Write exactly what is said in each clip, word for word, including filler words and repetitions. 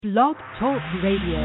Blog Talk Radio.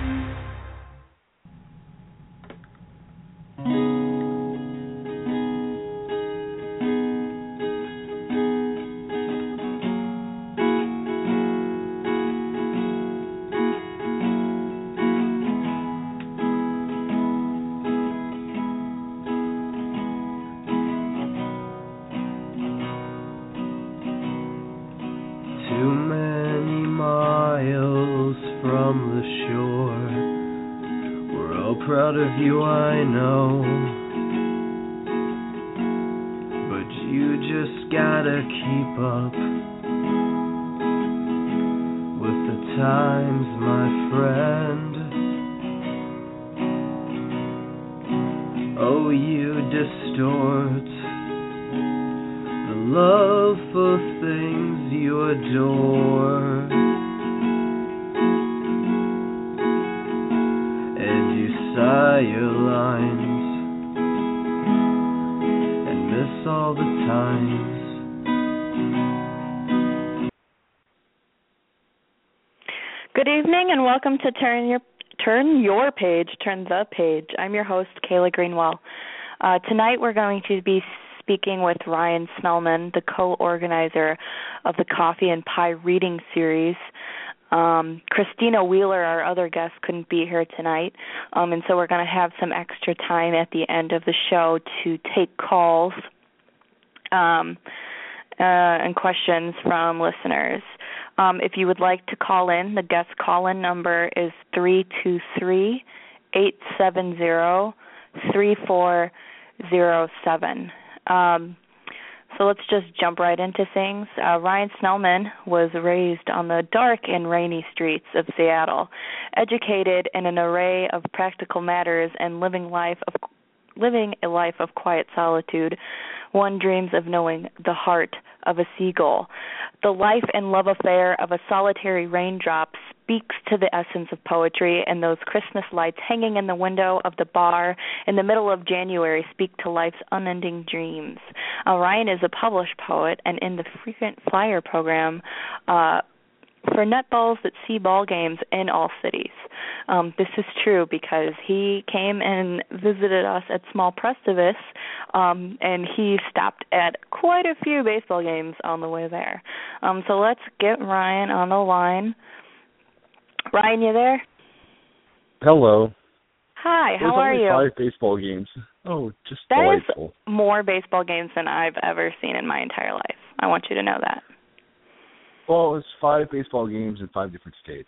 Welcome to Turn Your Turn Your Page, Turn the Page. I'm your host, Kayla Greenwell. Uh, tonight we're going to be speaking with Ryan Snellman, the co-organizer of the Coffee and Pie Reading Series. Um, Christina Wheeler, our other guest, couldn't be here tonight, um, and so we're going to have some extra time at the end of the show to take calls um, uh, and questions from listeners. Um, if you would like to call in, the guest call-in number is three two three, eight seven zero, three four zero seven. Um, so let's just jump right into things. Uh, Ryan Snellman was raised on the dark and rainy streets of Seattle, educated in an array of practical matters and living life of living a life of quiet solitude. One dreams of knowing the heart of a seagull. The life and love affair of a solitary raindrop speaks to the essence of poetry, and those Christmas lights hanging in the window of the bar in the middle of January speak to life's unending dreams. Uh, Ryan is a published poet and in the frequent flyer program uh, for netballs that see ball games in all cities. Um, this is true because he came and visited us at Small Prestivus, um, and he stopped at quite a few baseball games on the way there. Um, so let's get Ryan on the line. Ryan, you there? Hello. Hi, how There's are only you? Five baseball games. Oh, just that delightful. Is more baseball games than I've ever seen in my entire life. I want you to know that. Well, it's five baseball games in five different states.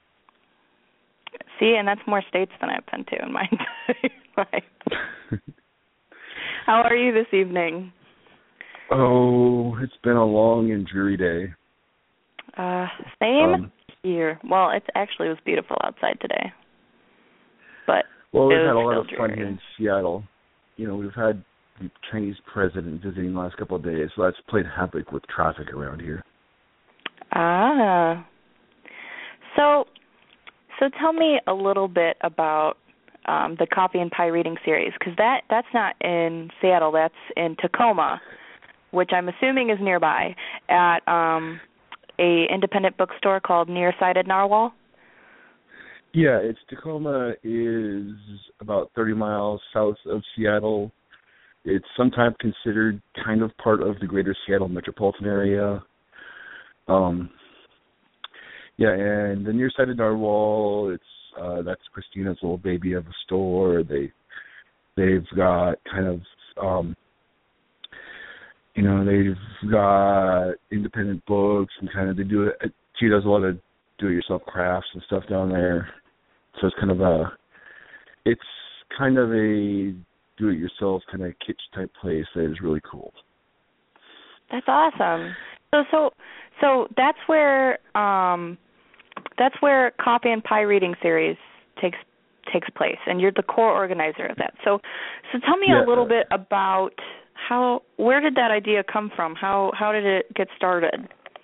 See, and that's more states than I've been to in my entire life. How are you this evening? Oh, it's been a long and dreary day. Uh, same um, here. Well, it actually was beautiful outside today. But well, we've it had a was lot of still fun dreary. here in Seattle. You know, we've had the Chinese president visiting the last couple of days, so that's played havoc with traffic around here. Ah. So, so tell me a little bit about um, the Coffee and Pie Reading Series, because that, that's not in Seattle, that's in Tacoma, which I'm assuming is nearby, at um, a independent bookstore called Nearsighted Narwhal. Yeah, it's Tacoma is about thirty miles south of Seattle. It's sometimes considered kind of part of the greater Seattle metropolitan area. Um, yeah, and the Nearsighted Narwhal, it's uh, that's Christina's little baby of a store. They they've got kind of um, you know they've got independent books and kind of they do it. She does a lot of do-it-yourself crafts and stuff down there. So it's kind of a it's kind of a do-it-yourself kind of kitsch type place that is really cool. That's awesome. So so so that's where um, that's where Coffee and Pie Reading Series takes takes place, and you're the core organizer of that. So so tell me yeah. a little bit about how where did that idea come from? How how did it get started?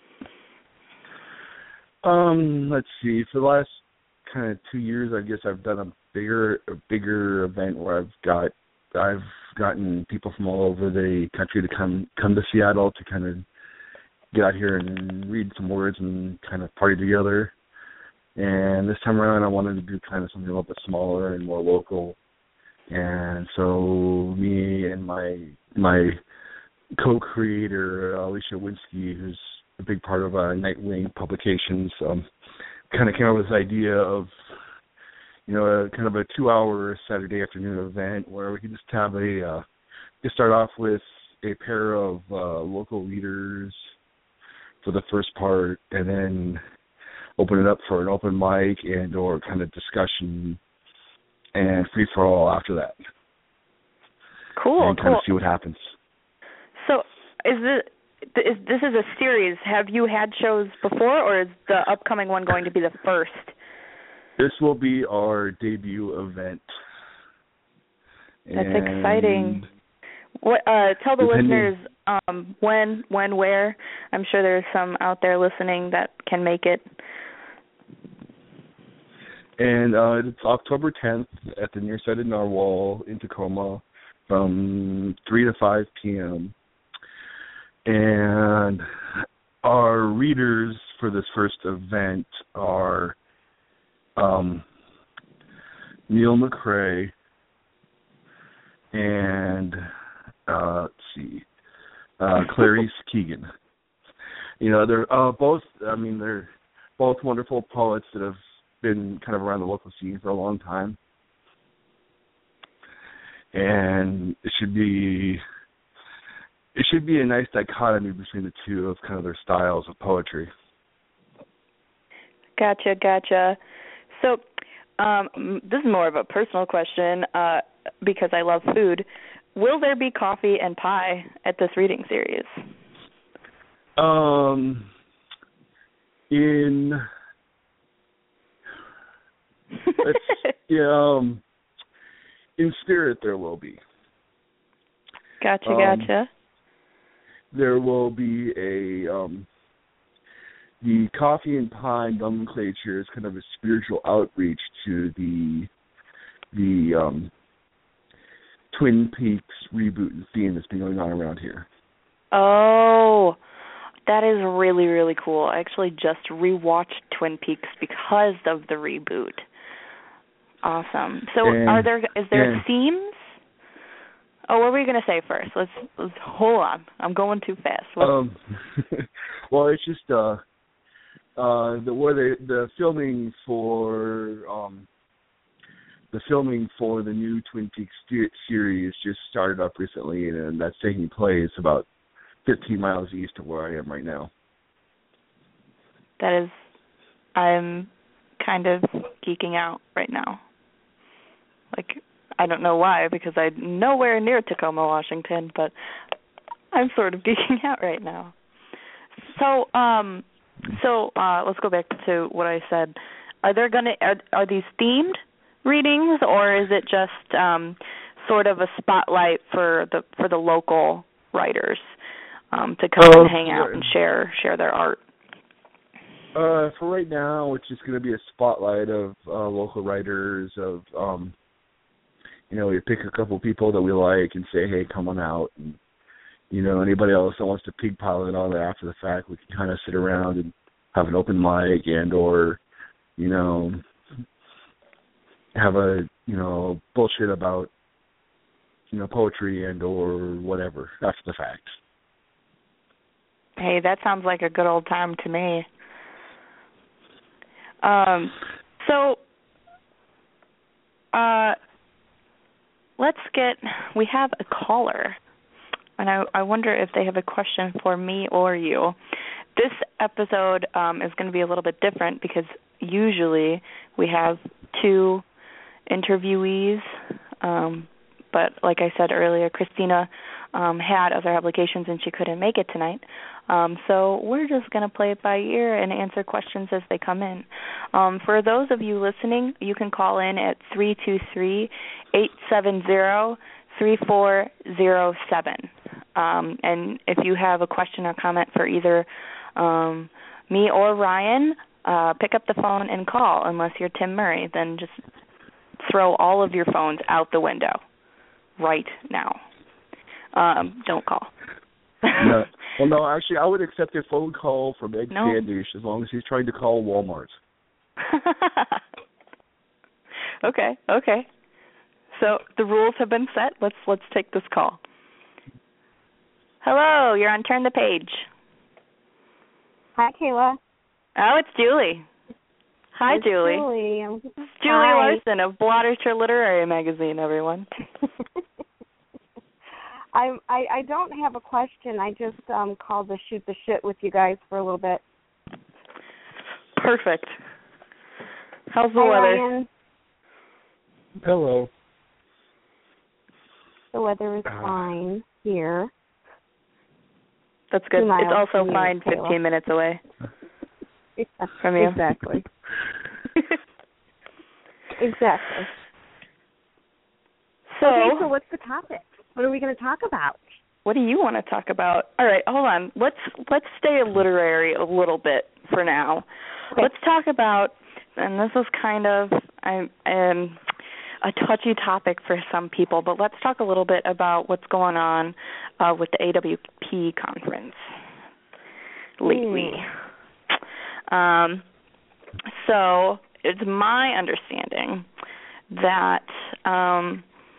Um, let's see. For the last kind of two years, I guess I've done a bigger a bigger event where I've got I've gotten people from all over the country to come come to Seattle to kind of get out here and read some words and kind of party together. And this time around, I wanted to do kind of something a little bit smaller and more local. And so me and my my co-creator, Alicia Winsky, who's a big part of uh, Nightwing Publications, um, kind of came up with this idea of, you know, a, kind of a two-hour Saturday afternoon event where we could just have a, uh, just start off with a pair of uh, local readers for the first part, and then open it up for an open mic and or kind of discussion and free-for-all after that. Cool, and kind cool. of see what happens. So is this, is, this is a series. Have you had shows before, or is the upcoming one going to be the first? This will be our debut event. That's and exciting. What? Uh, tell the depending, listeners um, when, when, where. I'm sure there's some out there listening that can make it. And uh, it's October tenth at the Nearsighted Narwhal in Tacoma from three to five p.m. And our readers for this first event are um, Neil McCrae and, uh, let's see, uh, Clarice Keegan. You know, they're uh, both, I mean, they're both wonderful poets that have been kind of around the local scene for a long time. And it should be it should be a nice dichotomy between the two of kind of their styles of poetry. Gotcha, gotcha. So um, this is more of a personal question uh, because I love food. Will there be coffee and pie at this reading series? Um, in it's, yeah, um, in spirit there will be. Gotcha, um, gotcha. There will be a um, the coffee and pie nomenclature is kind of a spiritual outreach to the the um, Twin Peaks reboot and theme that's been going on around here. Oh, that is really, really cool. I actually just rewatched Twin Peaks because of the reboot. Awesome. So, and, are there is there and, themes? Oh, what were we going to say first? Let's, let's hold on. I'm going too fast. What? Um, well, it's just uh, uh, the where the the filming for um, the filming for the new Twin Peaks series just started up recently, and, and that's taking place about fifteen miles east of where I am right now. That is, I'm kind of geeking out right now. Like, I don't know why, because I'm nowhere near Tacoma, Washington, but I'm sort of geeking out right now. So, um, so uh, let's go back to what I said. Are there gonna are, are these themed readings, or is it just um, sort of a spotlight for the for the local writers um, to come uh, and hang out and share share their art? Uh, for right now, it's just going to be a spotlight of uh, local writers. Of um, you know, we pick a couple people that we like and say, hey, come on out. And, you know, anybody else that wants to pig pile it on there after the fact, we can kind of sit around and have an open mic and or, you know, have a, you know, bullshit about, you know, poetry and or whatever after the fact. Hey, that sounds like a good old time to me. Um, so, uh, let's get, we have a caller, and I, I wonder if they have a question for me or you. This episode um, is going to be a little bit different because usually we have two interviewees, um, but like I said earlier, Christina um, had other obligations and she couldn't make it tonight. Um, so we're just going to play it by ear and answer questions as they come in. Um, for those of you listening, you can call in at three two three, eight seven zero, three four zero seven. Um, and if you have a question or comment for either um, me or Ryan, uh, pick up the phone and call. Unless you're Tim Murray, then just throw all of your phones out the window right now. Um, don't call. No. Well, no, actually, I would accept a phone call from Ed no. Standish as long as he's trying to call Walmart. okay, okay. So the rules have been set. Let's let's take this call. Hello, you're on Turn the Page. Hi, Kayla. Oh, it's Julie. Hi, it's Julie. Julie. This is Julie Hi. Larson of Blotter Literary Magazine, everyone. I, I I don't have a question. I just um called to shoot the shit with you guys for a little bit. Perfect. How's the Hi, weather? Ryan. Hello. The weather is Uh, fine here. That's good. Two miles It's also from you, fine Kayla. fifteen minutes away Yeah, from you. Exactly. exactly. So, okay, so what's the topic? What are we going to talk about? what do you want to talk about? All right, hold on. Let's let's stay literary a little bit for now. Okay. Let's talk about, and this is kind of I um a touchy topic for some people, but let's talk a little bit about what's going on uh, with the A W P conference lately. Mm. Um, so it's my understanding that um,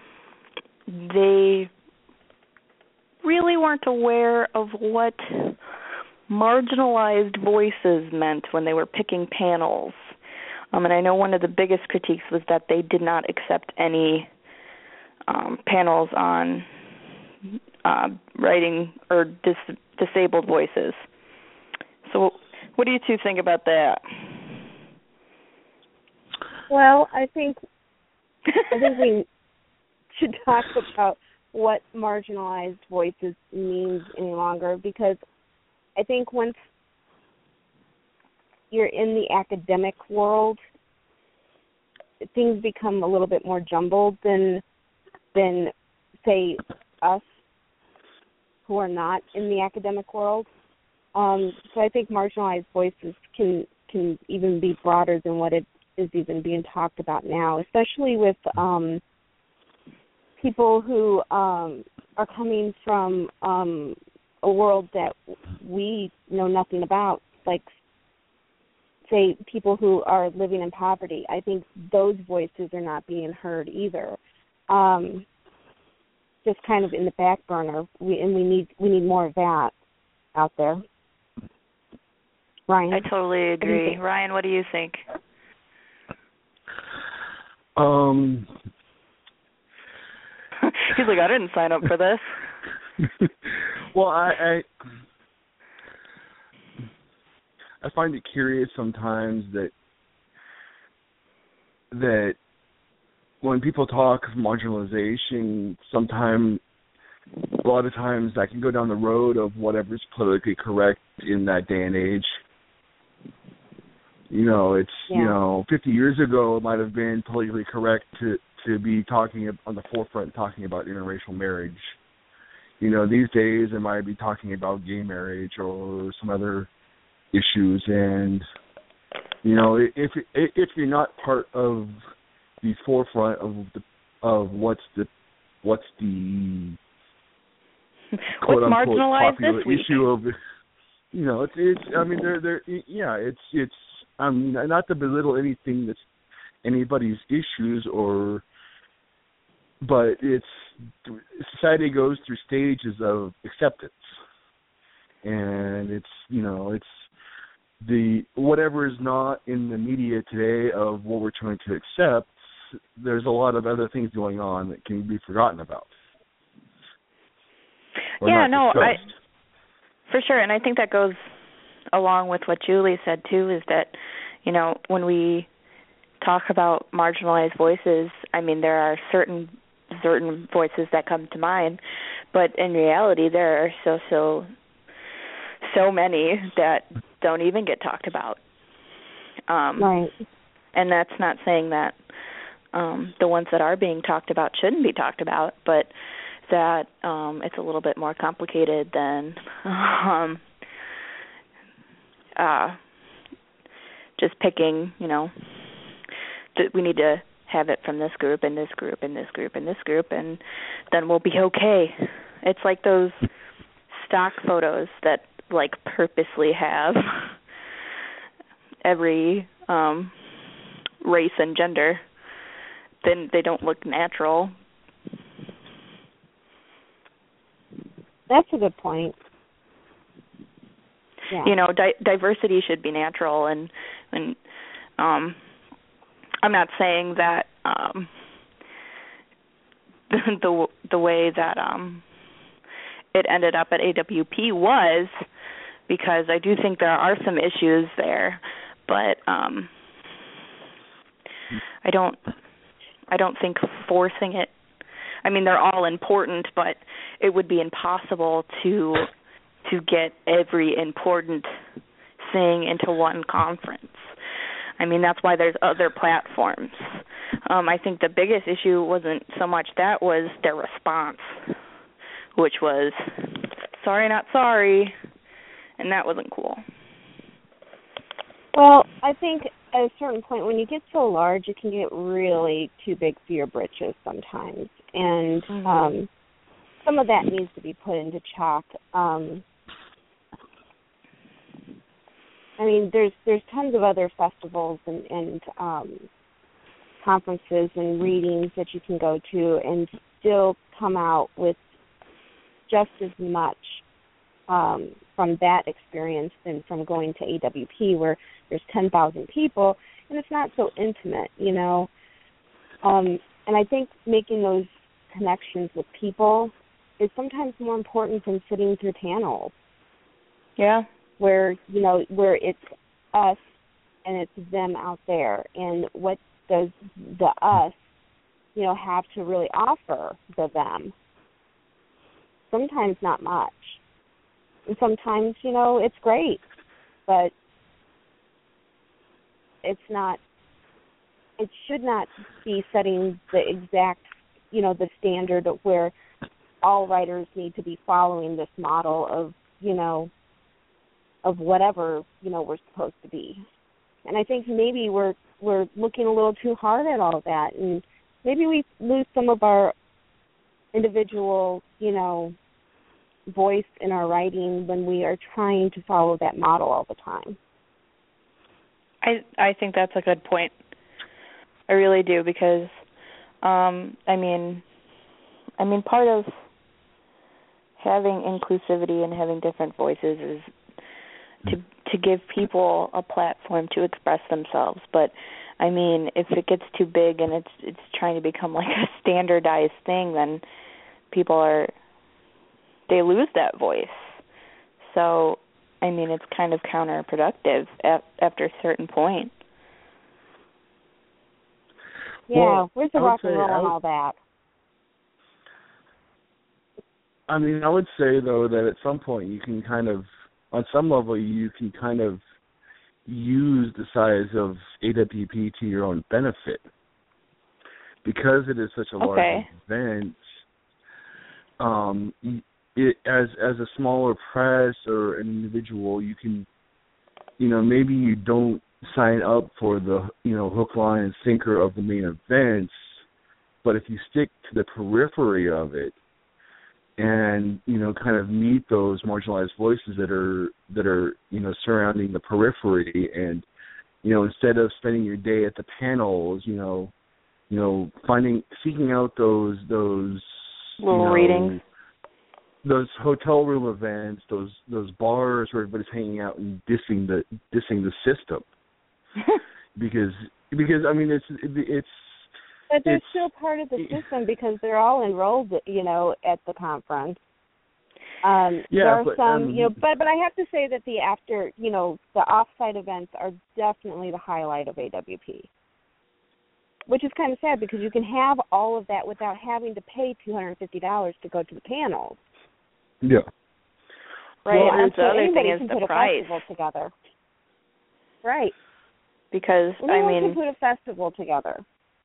they really weren't aware of what marginalized voices meant when they were picking panels. Um, and I know one of the biggest critiques was that they did not accept any um, panels on uh, writing or dis- disabled voices. So what do you two think about that? Well, I think I think we should talk about what marginalized voices means any longer, because I think once you're in the academic world, things become a little bit more jumbled than than say us who are not in the academic world. Um, so I think marginalized voices can can even be broader than what it is even being talked about now, especially with um, people who um, are coming from um, a world that we know nothing about, like, say, people who are living in poverty. I think those voices are not being heard either. Um, just kind of in the back burner, we, and we need we need more of that out there. Ryan? I totally agree. What Ryan, what do you think? Um, He's like, I didn't sign up for this. well, I, I I find it curious sometimes that that when people talk of marginalization, sometimes a lot of times I can go down the road of whatever's politically correct in that day and age. You know, it's, yeah. you know, fifty years ago it might have been politically correct to, to be talking on the forefront, talking about interracial marriage. You know, these days it might be talking about gay marriage or some other issues. And, you know, if if you're not part of the forefront of the, of what's the what's the quote What's unquote marginalized popular this week? issue of, you know, it's it's I mean they're they're yeah it's it's I mean not to belittle anything that's anybody's issues or, but it's society goes through stages of acceptance, and it's you know it's the whatever is not in the media today of what we're trying to accept. There's a lot of other things going on that can be forgotten about. Yeah, no, I, for sure, and I think that goes along with what Julie said too. Is that you know when we talk about marginalized voices, I mean there are certain certain voices that come to mind, but in reality there are so so so many that don't even get talked about. Um, right. And that's not saying that um, the ones that are being talked about shouldn't be talked about, but that um, it's a little bit more complicated than um, uh, just picking, you know, th- we need to have it from this group and this group and this group and this group, and then we'll be okay. It's like those stock photos that, like, purposely have every um, race and gender, then they don't look natural. That's a good point. Yeah. You know, di- diversity should be natural, and and um, I'm not saying that um, the, the the way that um, it ended up at A W P was, because I do think there are some issues there, but um, I don't I don't think forcing it. I mean, they're all important, but it would be impossible to to get every important thing into one conference. I mean, that's why there's other platforms. Um, I think the biggest issue wasn't so much that, was their response, which was, sorry, not sorry, and that wasn't cool. Well, I think at a certain point, when you get so large, it can get really too big for your britches sometimes, and mm-hmm. um, some of that needs to be put into chalk. Um, I mean, there's there's tons of other festivals and, and um, conferences and readings that you can go to and still come out with just as much um, from that experience than from going to A W P, where there's ten thousand people and it's not so intimate, you know. Um, and I think making those connections with people is sometimes more important than sitting through panels. Yeah. Where, you know, where it's us and it's them out there, and what does the us, you know, have to really offer the them? Sometimes not much. And sometimes, you know, it's great, but it's not, it should not be setting the exact, you know, the standard of where all writers need to be following this model of, you know, of whatever, you know, we're supposed to be. And I think maybe we're we're looking a little too hard at all of that, and maybe we lose some of our individual, you know, voice in our writing when we are trying to follow that model all the time. I I think that's a good point. I really do, because um, I mean, I mean, part of having inclusivity and having different voices is to to give people a platform to express themselves. But I mean, if it gets too big and it's it's trying to become like a standardized thing, then people are they lose that voice. So I mean, it's kind of counterproductive at, after a certain point. Yeah, well, where's the rock and roll and all that? I mean, I would say, though, that at some point you can kind of, on some level, you can kind of use the size of A W P to your own benefit. Because it is such a large okay. event, um, it, as as a smaller press or an individual, you can, you know, maybe you don't sign up for the, you know, hook, line, and sinker of the main events, but if you stick to the periphery of it, and, you know, kind of meet those marginalized voices that are, that are, you know, surrounding the periphery, and, you know, instead of spending your day at the panels, you know, you know, finding, seeking out those, those, little you know, readings, those hotel room events, those, those bars where everybody's hanging out and dissing the, dissing the system. because, because, I mean, it's, it's, But they're it's, still part of the system because they're all enrolled, you know, at the conference. Um, yeah, there are but, some, um, you know, but but I have to say that the after, you know, the off-site events are definitely the highlight of A W P, which is kind of sad because you can have all of that without having to pay two hundred fifty dollars to go to the panels. Yeah. Right. Well, and and so the other anybody thing can is put the a price. festival together. Right. Because, Anyone I mean, can put a festival together.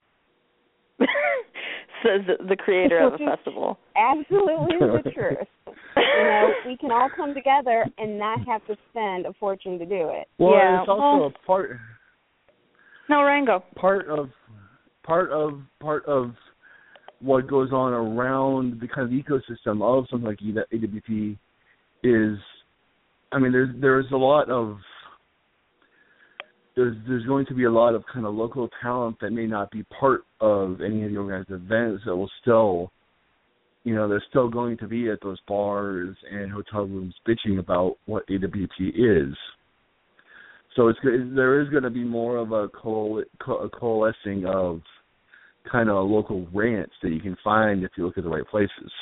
says the creator of the festival. Absolutely the truth. You know, we can all come together and not have to spend a fortune to do it. Well, yeah. it's also well, a part. No, Rango. Part of, part of, part of what goes on around the kind of ecosystem of something like A W P is, I mean, there's there's a lot of there's there's going to be a lot of kind of local talent that may not be part of any of the organized events that will still, you know, they're still going to be at those bars and hotel rooms bitching about what A W P is. So it's there is going to be more of a, coal, a coalescing of kind of local rants that you can find if you look at the right places.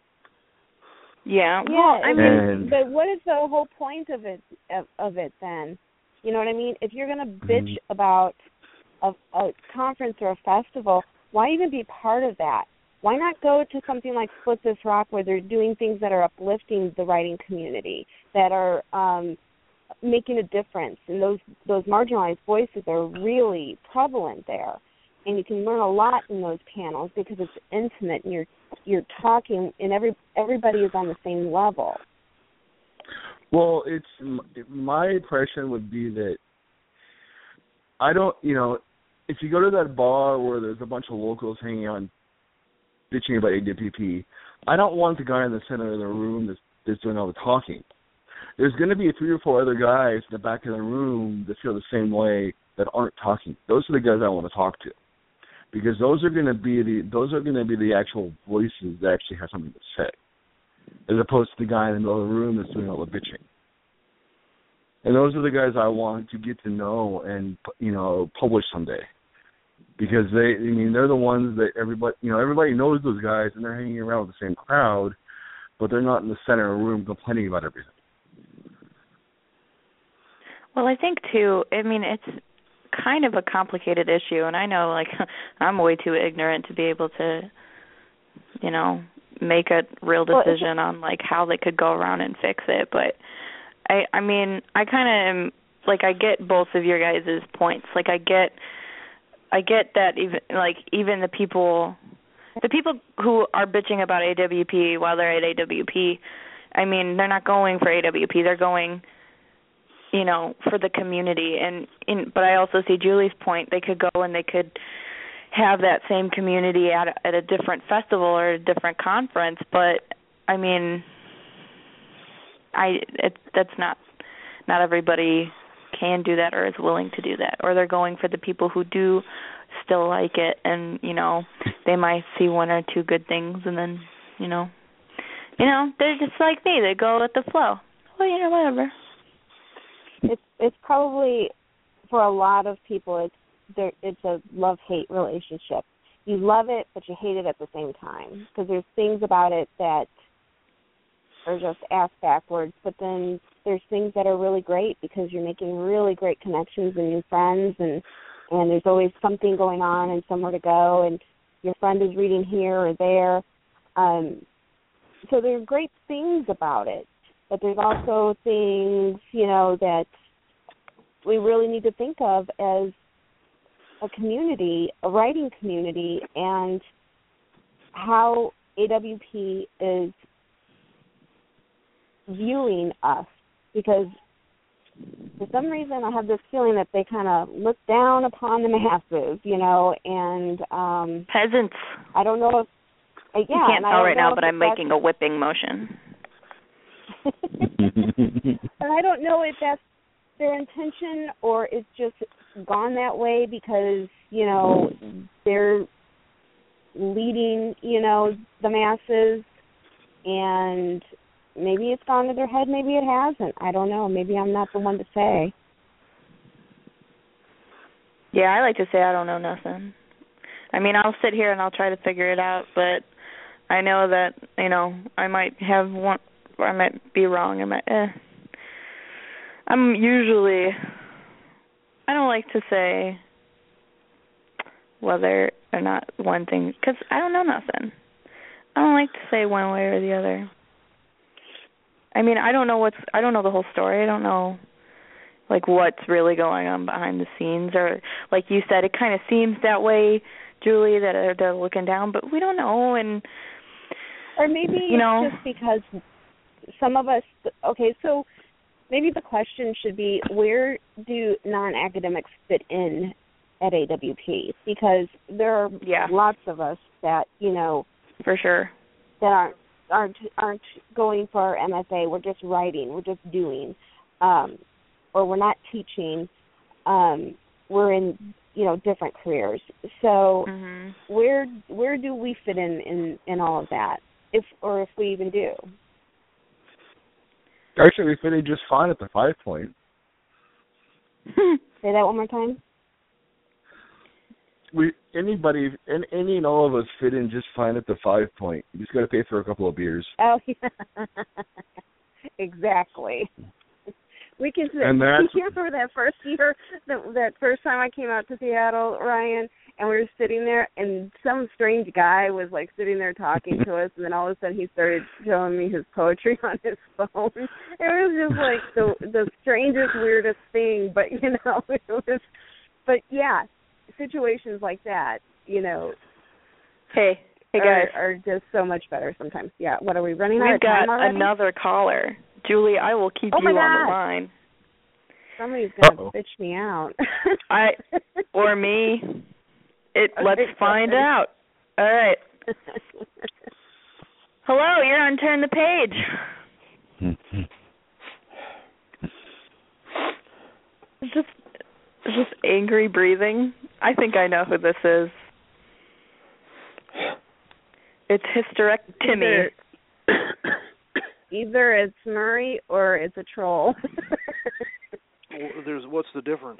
Yeah. Yeah, I mean, and, but what is the whole point of it of, of it then? You know what I mean? If you're going to bitch mm-hmm. about a, a conference or a festival, why even be part of that? Why not go to something like Split This Rock where they're doing things that are uplifting the writing community, that are um, making a difference, and those those marginalized voices are really prevalent there, and you can learn a lot in those panels because it's intimate and you're you're talking and every everybody is on the same level. Well, it's my impression would be that I don't, you know, if you go to that bar where there's a bunch of locals hanging out and bitching about A W P, I don't want the guy in the center of the room that's, that's doing all the talking. There's going to be three or four other guys in the back of the room that feel the same way that aren't talking. Those are the guys I want to talk to, because those are going to be the those are going to be the actual voices that actually have something to say, as opposed to the guy in the middle of the room that's doing all the bitching. And those are the guys I want to get to know and, you know, publish someday, because they, I mean, they're the ones that everybody, you know, everybody knows those guys and they're hanging around with the same crowd, but they're not in the center of the room complaining about everything. Well, I think, too, I mean, it's kind of a complicated issue, and I know, like, I'm way too ignorant to be able to, you know, make a real decision on, like, how they could go around and fix it, but I, I mean, I kind of am, like, I get both of your guys' points. Like, I get, I get that even, like, even the people, the people who are bitching about A W P while they're at A W P, I mean, they're not going for A W P. They're going, you know, for the community. And, in, but I also see Julie's point. They could go and they could have that same community at a, at a different festival or a different conference. But, I mean, I it, that's not not everybody can do that or is willing to do that, or they're going for the people who do still like it, and you know they might see one or two good things, and then you know you know they're just like me, they go with the flow. Well, you know, whatever. It's it's probably for a lot of people it's there it's a love-hate relationship. You love it, but you hate it at the same time, because there's things about it that or just ass backwards, but then there's things that are really great because you're making really great connections and new friends, and and there's always something going on and somewhere to go, and your friend is reading here or there. Um, so there are great things about it, but there's also things, you know, that we really need to think of as a community, a writing community, and how A W P is viewing us, because for some reason I have this feeling that they kind of look down upon the masses, you know, and um, peasants. I don't know if uh, yeah, you can't tell right now, but I'm that's... making a whipping motion. And I don't know if that's their intention or it's just gone that way because, you know, they're leading, you know, the masses, and maybe it's gone to their head, maybe it hasn't. I don't know. Maybe I'm not the one to say. Yeah, I like to say I don't know nothing. I mean, I'll sit here and I'll try to figure it out, but I know that, you know, I might have one, or I might be wrong. I might, eh. I'm usually, I don't like to say whether or not one thing, because I don't know nothing. I don't like to say one way or the other. I mean, I don't know what's, I don't know the whole story. I don't know, like, what's really going on behind the scenes. Or, like you said, it kind of seems that way, Julie, that they're, they're looking down, but we don't know. And Or maybe you know, it's just because some of us, okay, so maybe the question should be, where do non-academics fit in at A W P? Because there are yeah. lots of us that, you know, for sure, that aren't, aren't aren't going for our M F A. We're just writing. We're just doing, um, or we're not teaching. um, we're in, you know, different careers. So Mm-hmm. where where do we fit in, in in all of that, if or if we even do? Actually, we fit in just fine at the five point. Say that one more time. We anybody and any and all of us fit in just fine at the five point. You just got to pay for a couple of beers. Oh, yeah. Exactly. We can. And that's, you remember that first year, that that first time I came out to Seattle, Ryan, and we were sitting there, and some strange guy was like sitting there talking to us, and then all of a sudden he started showing me his poetry on his phone. It was just like the the strangest, weirdest thing, but you know, it was. But yeah, situations like that, you know. Hey, hey guys, are, are just so much better sometimes. Yeah. What are we running out we've of time got already? another caller. Julie, I will keep Oh you my on God. the line. Somebody's gonna Uh-oh. bitch me out. I or me. It. Let's Okay, find sorry. out. All right. Hello, you're on Turn the Page. Is this is this angry breathing? I think I know who this is. It's hysterectomy. Either, either it's Murray or it's a troll. Well, there's what's the difference?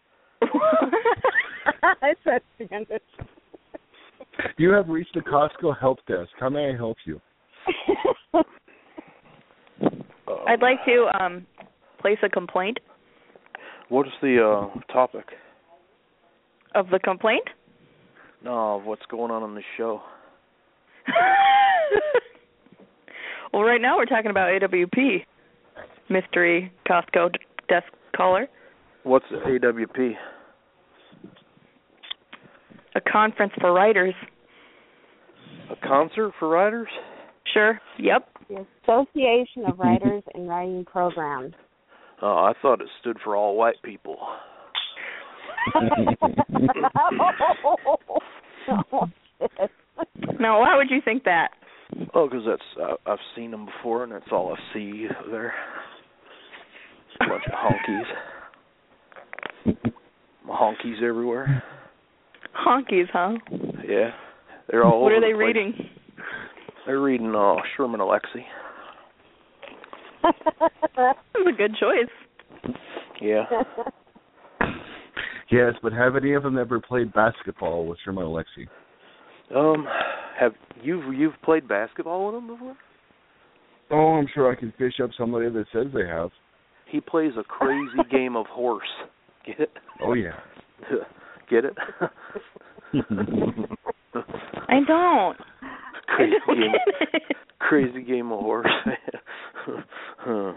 I said Standish. You have reached the Costco help desk. How may I help you? I'd like to um place a complaint. What's the uh, topic? Of the complaint? No, of what's going on in the show. Well, right now we're talking about A W P, mystery Costco d- desk caller. What's A W P? A conference for writers. A concert for writers? Sure. Yep. The Association of Writers and Writing Programs. Oh, I thought it stood for all white people. Oh, shit. Now, why would you think that? Oh, because that's uh, I've seen them before, and that's all I see there. A bunch of honkies. Honkies everywhere. Honkies, huh? Yeah, they're all. What over are they the place. reading? They're reading uh, Sherman Alexie. That's a good choice. Yeah. Yes, but have any of them ever played basketball with Sherman Alexie? Um, have you you've played basketball with him before? Oh, I'm sure I can fish up somebody that says they have. He plays a crazy game of horse. Get it? Oh, yeah. Get it? I don't. Crazy I don't game. get it. Crazy game of horse. Huh.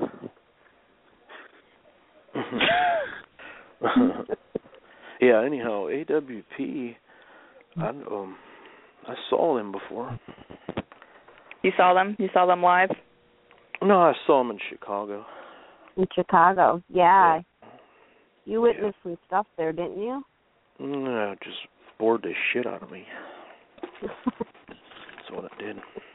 Yeah. Anyhow, A W P. I um, I saw them before. You saw them? You saw them live? No, I saw them in Chicago. In Chicago, yeah. Yeah. You witnessed some stuff there, didn't you? No, just bored the shit out of me. That's what it did.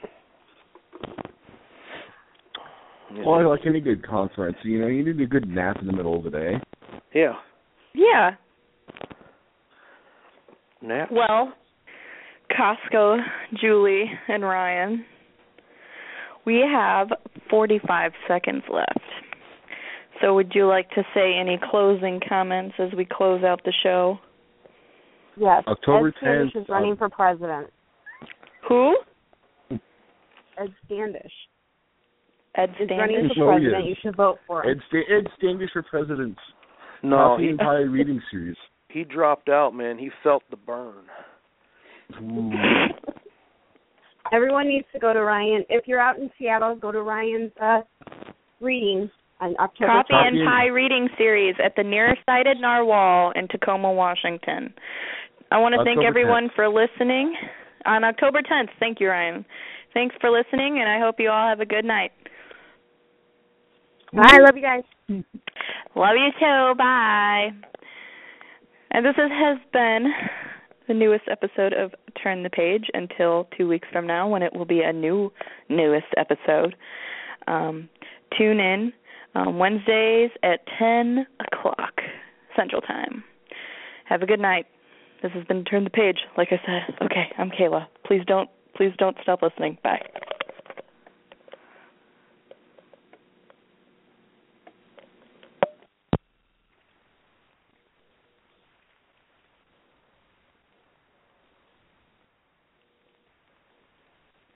Yeah. Well, like any good conference, you know, you need a good nap in the middle of the day. Yeah. Yeah. Nap. Well, Costco, Julie, and Ryan, we have forty-five seconds left. So would you like to say any closing comments as we close out the show? Yes. October Ed Standish tenth, is running um, for president. Who? Ed Standish Ed is running Standish? for Oh, president. yes. You should vote for him. Ed, Sta- Ed Standish for president. No, Coffee he and Pie reading series. he dropped out, man. He felt the burn. Ooh. Everyone needs to go to Ryan. If you're out in Seattle, go to Ryan's uh, reading on October Coffee Coffee and and- Pie reading series at the Nearsighted Narwhal in Tacoma, Washington. I want to thank October everyone tenth. for listening on October tenth. Thank you, Ryan. Thanks for listening, and I hope you all have a good night. Bye. Love you guys. Love you too. Bye. And this is, has been the newest episode of Turn the Page until two weeks from now when it will be a new newest episode. Um, tune in on Wednesdays at ten o'clock Central Time. Have a good night. This has been Turn the Page. Like I said, okay, I'm Kayla. Please don't, please don't stop listening. Bye.